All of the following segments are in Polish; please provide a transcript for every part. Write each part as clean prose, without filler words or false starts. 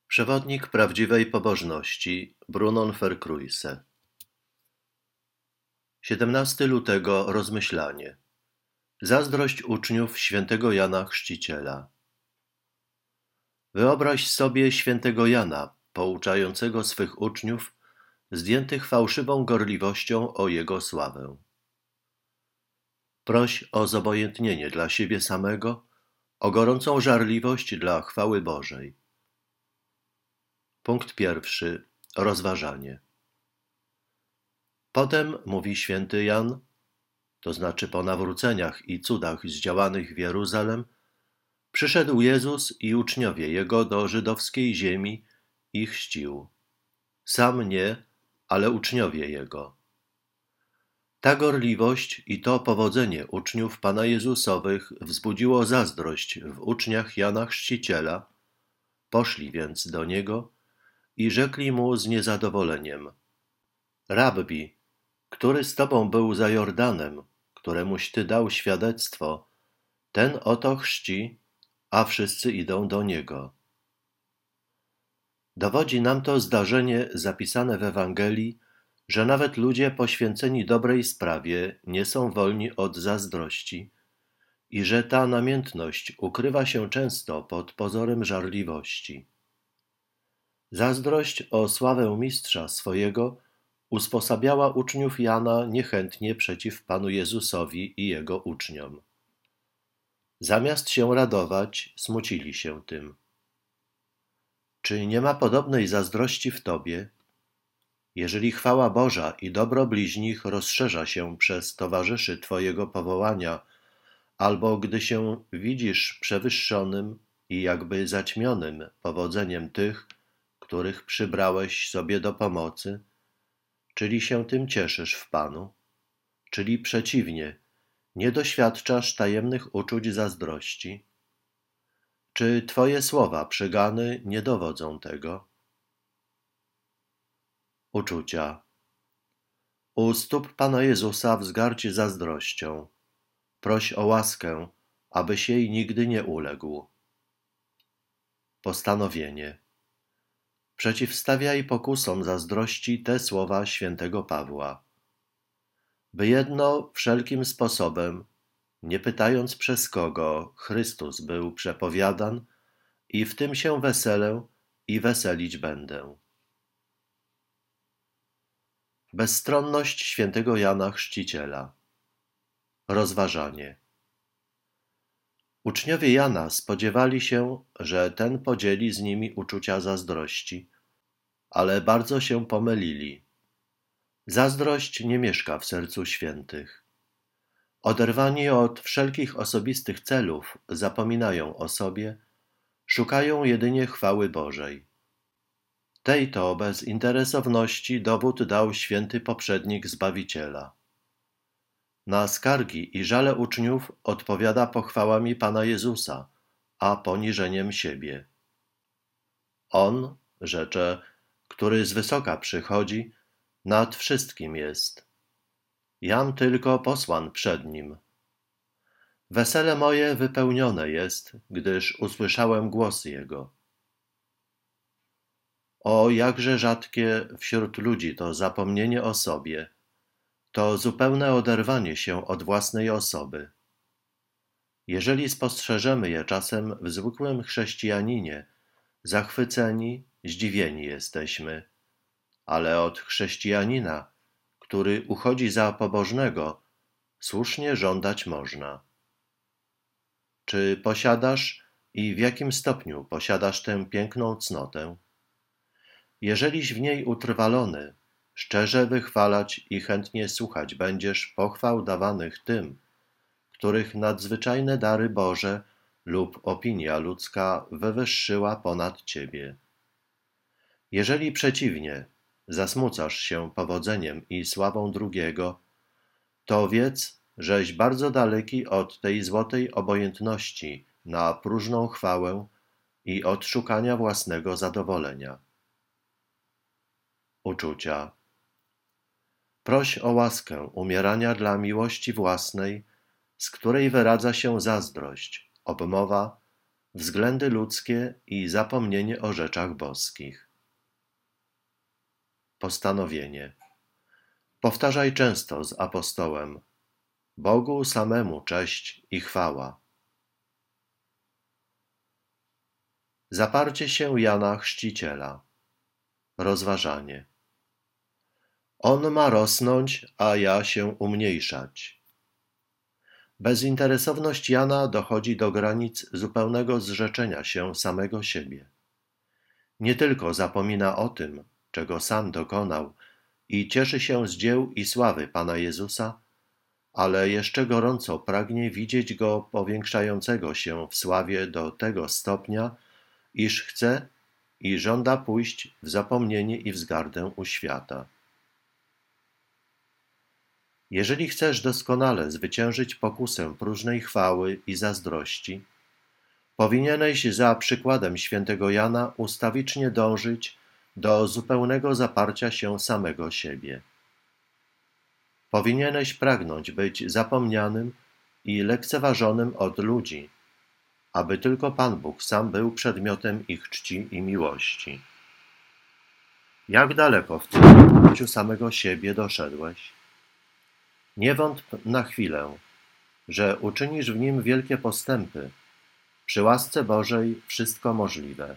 Przewodnik prawdziwej pobożności Brunon Verkruijse. 17 lutego rozmyślanie. Zazdrość uczniów świętego Jana Chrzciciela. Wyobraź sobie świętego Jana, pouczającego swych uczniów, zdjętych fałszywą gorliwością o jego sławę. Proś o zobojętnienie dla siebie samego, o gorącą żarliwość dla chwały Bożej. Punkt pierwszy. Rozważanie. Potem, mówi święty Jan, to znaczy po nawróceniach i cudach zdziałanych w Jeruzalem, przyszedł Jezus i uczniowie Jego do żydowskiej ziemi i chrzcił. Sam nie, ale uczniowie Jego. Ta gorliwość i to powodzenie uczniów Pana Jezusowych wzbudziło zazdrość w uczniach Jana Chrzciciela. Poszli więc do Niego i rzekli Mu z niezadowoleniem: Rabbi, który z Tobą był za Jordanem, któremuś Ty dał świadectwo, ten oto chrzci, a wszyscy idą do Niego. Dowodzi nam to zdarzenie zapisane w Ewangelii, że nawet ludzie poświęceni dobrej sprawie nie są wolni od zazdrości i że ta namiętność ukrywa się często pod pozorem żarliwości. Zazdrość o sławę mistrza swojego usposabiała uczniów Jana niechętnie przeciw Panu Jezusowi i Jego uczniom. Zamiast się radować, smucili się tym. Czy nie ma podobnej zazdrości w Tobie? Jeżeli chwała Boża i dobro bliźnich rozszerza się przez towarzyszy Twojego powołania, albo gdy się widzisz przewyższonym i jakby zaćmionym powodzeniem tych, których przybrałeś sobie do pomocy, czyli się tym cieszysz w Panu, czyli przeciwnie, nie doświadczasz tajemnych uczuć zazdrości? Czy Twoje słowa przygany nie dowodzą tego? Uczucia. U stóp Pana Jezusa wzgarć zazdrością. Proś o łaskę, abyś jej nigdy nie uległ. Postanowienie. Przeciwstawiaj pokusom zazdrości te słowa świętego Pawła. By jedno wszelkim sposobem, nie pytając przez kogo, Chrystus był przepowiadan i w tym się weselę i weselić będę. Bezstronność świętego Jana Chrzciciela. Rozważanie. Uczniowie Jana spodziewali się, że ten podzieli z nimi uczucia zazdrości, ale bardzo się pomylili. Zazdrość nie mieszka w sercu świętych. Oderwani od wszelkich osobistych celów, zapominają o sobie, szukają jedynie chwały Bożej. Tej to bezinteresowności dowód dał święty poprzednik Zbawiciela. Na skargi i żale uczniów odpowiada pochwałami Pana Jezusa, a poniżeniem siebie. On, rzecze, który z wysoka przychodzi, nad wszystkim jest. Jam tylko posłan przed Nim. Wesele moje wypełnione jest, gdyż usłyszałem głos Jego. O, jakże rzadkie wśród ludzi to zapomnienie o sobie, to zupełne oderwanie się od własnej osoby. Jeżeli spostrzeżemy je czasem w zwykłym chrześcijaninie, zachwyceni, zdziwieni jesteśmy, ale od chrześcijanina, który uchodzi za pobożnego, słusznie żądać można. Czy posiadasz i w jakim stopniu posiadasz tę piękną cnotę? Jeżeliś w niej utrwalony, szczerze wychwalać i chętnie słuchać będziesz pochwał dawanych tym, których nadzwyczajne dary Boże lub opinia ludzka wywyższyła ponad Ciebie. Jeżeli przeciwnie, zasmucasz się powodzeniem i sławą drugiego, to wiedz, żeś bardzo daleki od tej złotej obojętności na próżną chwałę i od szukania własnego zadowolenia. Uczucia. Proś o łaskę umierania dla miłości własnej, z której wyradza się zazdrość, obmowa, względy ludzkie i zapomnienie o rzeczach boskich. Postanowienie. Powtarzaj często z apostołem: Bogu samemu cześć i chwała. Zaparcie się Jana Chrzciciela. Rozważanie. On ma rosnąć, a ja się umniejszać. Bezinteresowność Jana dochodzi do granic zupełnego zrzeczenia się samego siebie. Nie tylko zapomina o tym, czego sam dokonał, i cieszy się z dzieł i sławy Pana Jezusa, ale jeszcze gorąco pragnie widzieć Go powiększającego się w sławie do tego stopnia, iż chce i żąda pójść w zapomnienie i wzgardę u świata. Jeżeli chcesz doskonale zwyciężyć pokusę próżnej chwały i zazdrości, powinieneś za przykładem świętego Jana ustawicznie dążyć do zupełnego zaparcia się samego siebie. Powinieneś pragnąć być zapomnianym i lekceważonym od ludzi, aby tylko Pan Bóg sam był przedmiotem ich czci i miłości. Jak daleko w tym życiu samego siebie doszedłeś? Nie wątp na chwilę, że uczynisz w nim wielkie postępy. Przy łasce Bożej wszystko możliwe.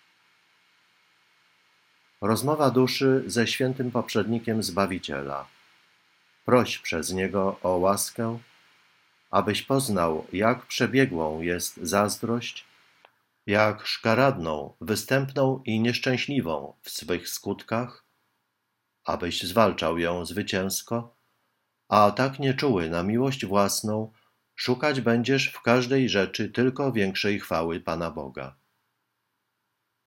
Rozmowa duszy ze świętym poprzednikiem Zbawiciela. Proś przez niego o łaskę, abyś poznał, jak przebiegłą jest zazdrość, jak szkaradną, występną i nieszczęśliwą w swych skutkach, abyś zwalczał ją zwycięsko, a tak nieczuły na miłość własną, szukać będziesz w każdej rzeczy tylko większej chwały Pana Boga.